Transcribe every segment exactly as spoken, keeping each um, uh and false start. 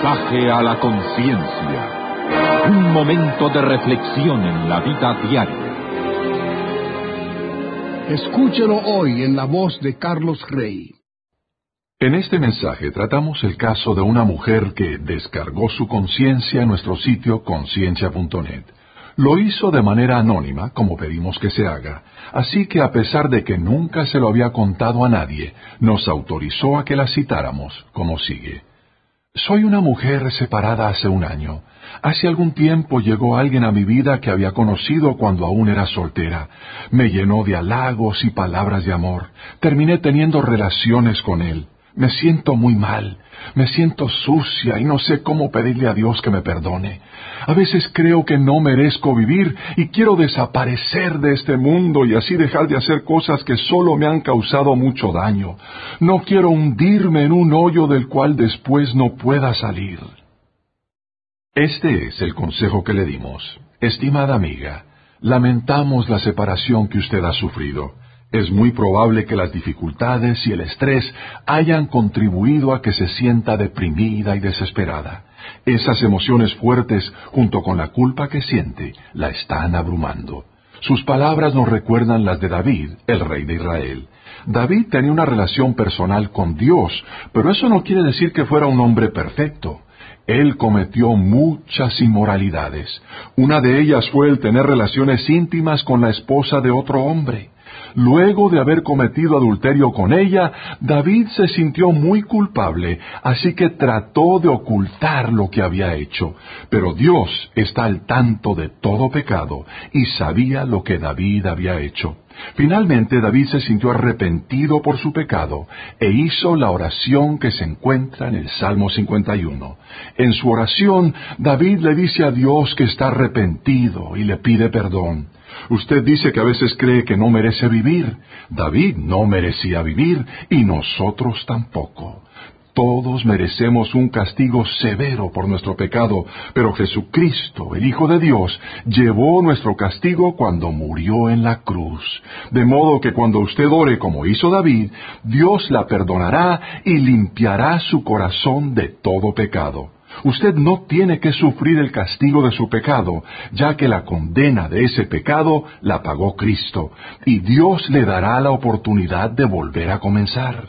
Mensaje a la conciencia. Un momento de reflexión en la vida diaria. Escúchelo hoy en la voz de Carlos Rey. En este mensaje tratamos el caso de una mujer que descargó su conciencia en nuestro sitio conciencia punto net. Lo hizo de manera anónima, como pedimos que se haga, así que a pesar de que nunca se lo había contado a nadie, nos autorizó a que la citáramos, como sigue. Soy una mujer separada hace un año. Hace algún tiempo llegó alguien a mi vida que había conocido cuando aún era soltera. Me llenó de halagos y palabras de amor. Terminé teniendo relaciones con él. Me siento muy mal, me siento sucia y no sé cómo pedirle a Dios que me perdone. A veces creo que no merezco vivir y quiero desaparecer de este mundo y así dejar de hacer cosas que solo me han causado mucho daño. No quiero hundirme en un hoyo del cual después no pueda salir. Este es el consejo que le dimos. Estimada amiga, lamentamos la separación que usted ha sufrido. Es muy probable que las dificultades y el estrés hayan contribuido a que se sienta deprimida y desesperada. Esas emociones fuertes, junto con la culpa que siente, la están abrumando. Sus palabras nos recuerdan las de David, el rey de Israel. David tenía una relación personal con Dios, pero eso no quiere decir que fuera un hombre perfecto. Él cometió muchas inmoralidades. Una de ellas fue el tener relaciones íntimas con la esposa de otro hombre. Luego de haber cometido adulterio con ella, David se sintió muy culpable, así que trató de ocultar lo que había hecho. Pero Dios está al tanto de todo pecado y sabía lo que David había hecho. Finalmente David se sintió arrepentido por su pecado e hizo la oración que se encuentra en el Salmo cincuenta y uno. En su oración, David le dice a Dios que está arrepentido y le pide perdón. Usted dice que a veces cree que no merece vivir. David no merecía vivir y nosotros tampoco. Todos merecemos un castigo severo por nuestro pecado, pero Jesucristo, el Hijo de Dios, llevó nuestro castigo cuando murió en la cruz. De modo que cuando usted ore como hizo David, Dios la perdonará y limpiará su corazón de todo pecado. Usted no tiene que sufrir el castigo de su pecado, ya que la condena de ese pecado la pagó Cristo, y Dios le dará la oportunidad de volver a comenzar.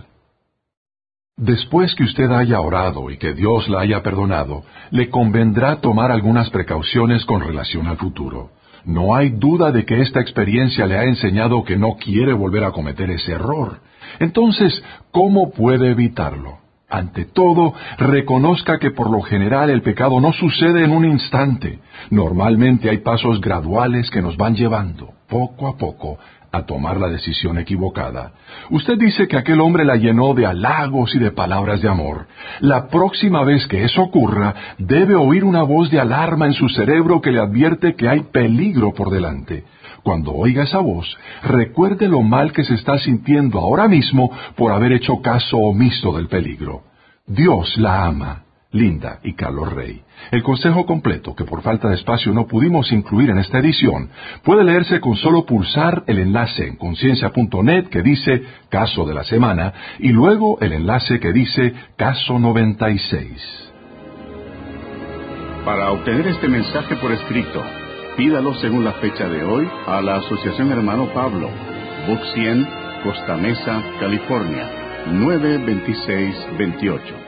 Después que usted haya orado y que Dios la haya perdonado, le convendrá tomar algunas precauciones con relación al futuro. No hay duda de que esta experiencia le ha enseñado que no quiere volver a cometer ese error. Entonces, ¿cómo puede evitarlo? Ante todo, reconozca que por lo general el pecado no sucede en un instante. Normalmente hay pasos graduales que nos van llevando, poco a poco, a tomar la decisión equivocada. Usted dice que aquel hombre la llenó de halagos y de palabras de amor. La próxima vez que eso ocurra, debe oír una voz de alarma en su cerebro que le advierte que hay peligro por delante. Cuando oiga esa voz, recuerde lo mal que se está sintiendo ahora mismo por haber hecho caso omiso del peligro. Dios la ama. Linda y Carlos Rey. El consejo completo, que por falta de espacio no pudimos incluir en esta edición, puede leerse con solo pulsar el enlace en conciencia punto net que dice Caso de la Semana y luego el enlace que dice Caso noventa y seis. Para obtener este mensaje por escrito, pídalo según la fecha de hoy a la Asociación Hermano Pablo, Box cien, Costa Mesa, California, nueve dos seis dos ocho.